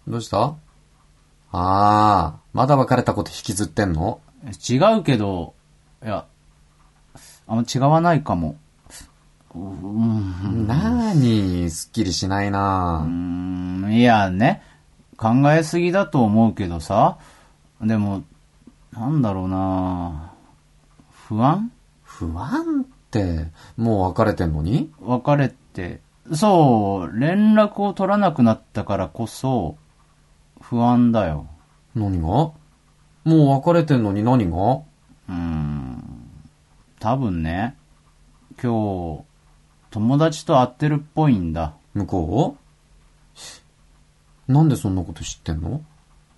どうした？まだ別れたこと引きずってんの？ 違うけど、いや、あんま違わないかも。 なーに、すっきりしないな。 いやね、考えすぎだと思うけどさ、でも、なんだろうな、不安って、もう別れてんのに？ 別れて、そう、連絡を取らなくなったからこそ、不安だよ。 何が？もう別れてんのに何が？ 多分ね、今日、友達と会ってるっぽいんだ。 向こう？なんでそんなこと知ってんの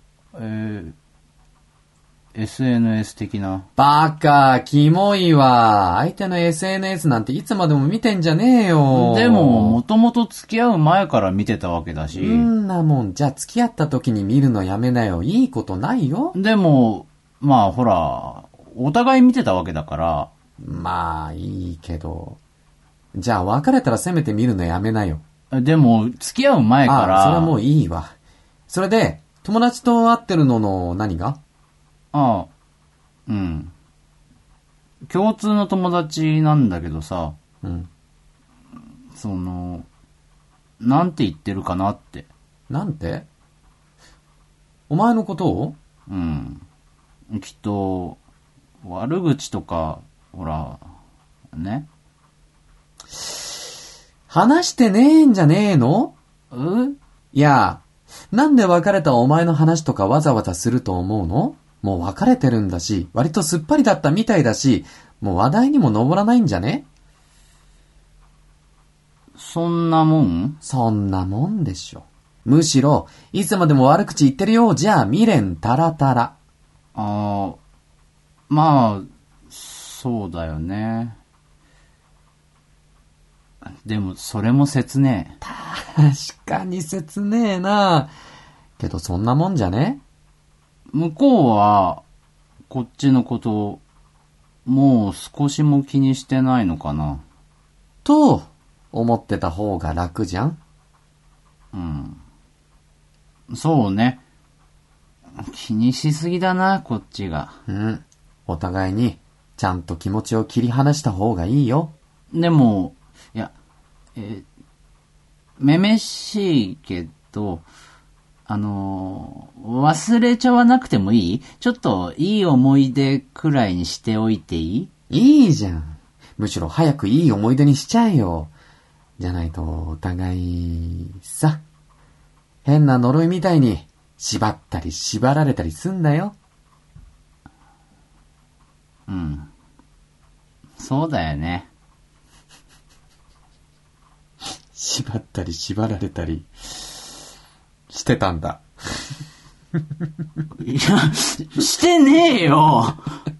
？SNS 的な。 バカ、キモいわ。相手の SNS なんていつまでも見てんじゃねえよ。 でも、もともと付き合う前から見てたわけだし。 んなもん、じゃあ付き合った時に見るのやめなよ。いいことないよ。 でも、まあほら、お互い見てたわけだから。 まあ、いいけど。じゃあ別れたらせめて見るのやめなよ。 でも、付き合う前から。 それはもういいわ。それで、友達と会ってるのの何が？ 共通の友達なんだけどさ、なんて言ってるかなって。 なんて？お前のことを？ きっと、悪口とか、ほら、ね。 話してねえんじゃねえの？いや、なんで別れたお前の話とかわざわざすると思うの？もう別れてるんだし、割とすっぱりだったみたいだし、もう話題にも上らないんじゃね？ そんなもん？ そんなもんでしょ。むしろ、いつまでも悪口言ってるようじゃ未練たらたら。 まあ、そうだよね。でも、それも切ねえ。確かに切ねえな。けどそんなもんじゃね？ 向こうは、こっちのことを、もう少しも気にしてないのかな。 と、思ってた方が楽じゃん？ そうね。気にしすぎだな、こっちが。 お互いに、ちゃんと気持ちを切り離した方がいいよ。 でも、いや、めめしいけど、忘れちゃわなくてもいい？ちょっといい思い出くらいにしておいていい？ いいじゃん。むしろ早くいい思い出にしちゃえよ。じゃないとお互いさ、変な呪いみたいに縛ったり縛られたりすんだよ。 そうだよね。 縛ったり縛られたりしてたんだ。 いや、してねえよ。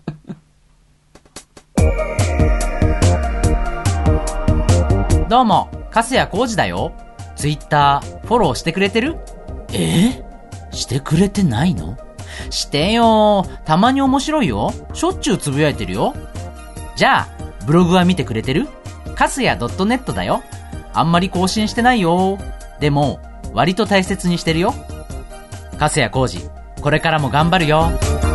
どうも、粕谷浩二だよ。ツイッターフォローしてくれてる？してくれてないの？してよ。たまに面白いよ。しょっちゅうつぶやいてるよ。じゃあ、ブログは見てくれてる？粕谷 .net だよ。あんまり更新してないよ。でも、割と大切にしてるよ。粕谷浩二、これからも頑張るよ。